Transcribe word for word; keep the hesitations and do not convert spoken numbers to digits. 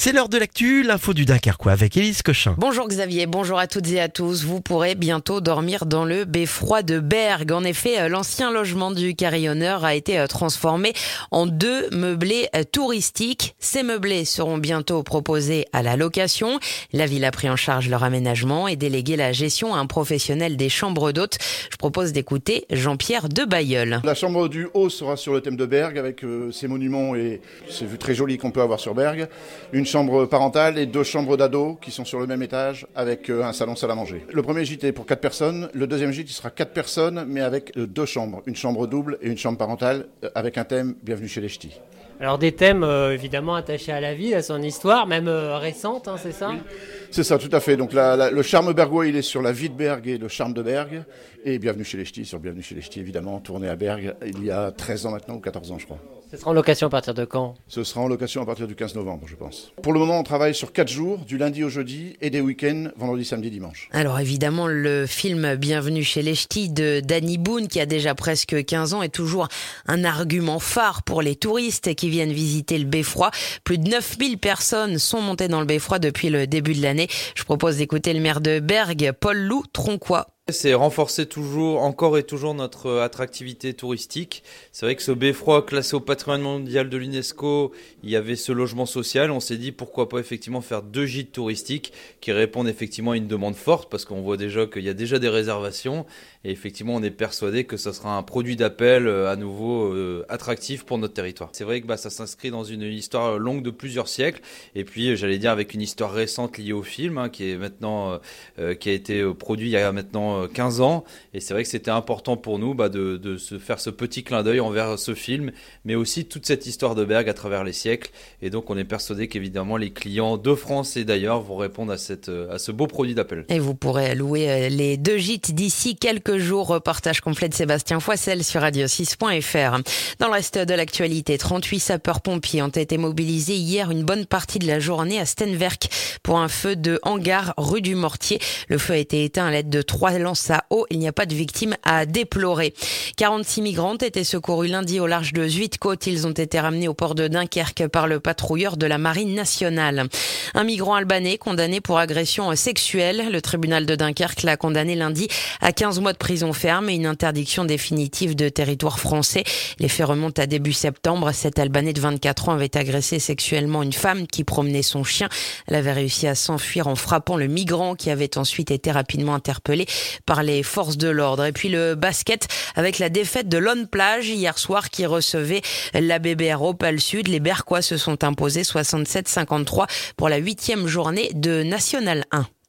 C'est l'heure de l'actu, l'info du Dunkerquois avec Élise Cochin. Bonjour Xavier, bonjour à toutes et à tous. Vous pourrez bientôt dormir dans le beffroi de Bergues. En effet, l'ancien logement du carillonneur a été transformé en deux meublés touristiques. Ces meublés seront bientôt proposés à la location. La ville a pris en charge leur aménagement et délégué la gestion à un professionnel des chambres d'hôtes. Je propose d'écouter Jean-Pierre de Bailleul. La chambre du haut sera sur le thème de Bergues avec euh, ses monuments et ces vues très jolies qu'on peut avoir sur Bergues. Une chambre parentale et deux chambres d'ados qui sont sur le même étage avec euh, un salon salle à manger. Le premier gîte est pour quatre personnes, le deuxième gîte il sera quatre personnes mais avec euh, deux chambres, une chambre double et une chambre parentale euh, avec un thème Bienvenue chez les Ch'tis. Alors des thèmes euh, évidemment attachés à la ville, à son histoire, même euh, récente, hein, c'est ça ? Oui. C'est ça, tout à fait. Donc la, la, le charme bergois, il est sur la vie de Bergues et le charme de Bergues. Et Bienvenue chez les Ch'tis, sur Bienvenue chez les Ch'tis, évidemment, tourné à Bergues il y a treize ans maintenant, ou quatorze ans je crois. Ce sera en location à partir de quand ? Ce sera en location à partir du quinze novembre, je pense. Pour le moment, on travaille sur quatre jours, du lundi au jeudi, et des week-ends, vendredi, samedi, dimanche. Alors évidemment, le film Bienvenue chez les Ch'tis de Danny Boone, qui a déjà presque quinze ans, est toujours un argument phare pour les touristes qui viennent visiter le beffroi. Plus de neuf mille personnes sont montées dans le beffroi depuis le début de l'année. Je propose d'écouter le maire de Bergues, Paul-Loup Tronquois. C'est renforcer toujours, encore et toujours notre attractivité touristique. C'est vrai que ce beffroi classé au patrimoine mondial de l'UNESCO, il y avait ce logement social. On s'est dit pourquoi pas effectivement faire deux gîtes touristiques qui répondent effectivement à une demande forte parce qu'on voit déjà qu'il y a déjà des réservations et effectivement on est persuadé que ça sera un produit d'appel à nouveau euh, attractif pour notre territoire. C'est vrai que bah, ça s'inscrit dans une histoire longue de plusieurs siècles et puis j'allais dire avec une histoire récente liée au film hein, qui est maintenant euh, qui a été produit il y a maintenant quinze ans et c'est vrai que c'était important pour nous bah, de, de se faire ce petit clin d'œil envers ce film mais aussi toute cette histoire de Bergues à travers les siècles et donc on est persuadé qu'évidemment les clients de France et d'ailleurs vont répondre à, cette, à ce beau produit d'appel. Et vous pourrez louer les deux gîtes d'ici quelques jours. Reportage complet de Sébastien Foissel sur radio six point f r. Dans le reste de l'actualité, trente-huit sapeurs-pompiers ont été mobilisés hier une bonne partie de la journée à Stenwerk pour un feu de hangar rue du Mortier. Le feu a été éteint à l'aide de trois lance à eau. Il n'y a pas de victimes à déplorer. quarante-six migrantes étaient secourus lundi au large de Zuidcote. Ils ont été ramenés au port de Dunkerque par le patrouilleur de la Marine nationale. Un migrant albanais condamné pour agression sexuelle. Le tribunal de Dunkerque l'a condamné lundi à quinze mois de prison ferme et une interdiction définitive de territoire français. Les faits remontent à début septembre. Cet Albanais de vingt-quatre ans avait agressé sexuellement une femme qui promenait son chien. Elle avait réussi à s'enfuir en frappant le migrant qui avait ensuite été rapidement interpellé par les forces de l'ordre. Et puis le basket avec la défaite de Lone Plage hier soir qui recevait la B B R Opale Sud. Les Berquois se sont imposés soixante-sept à cinquante-trois pour la huitième journée de National un.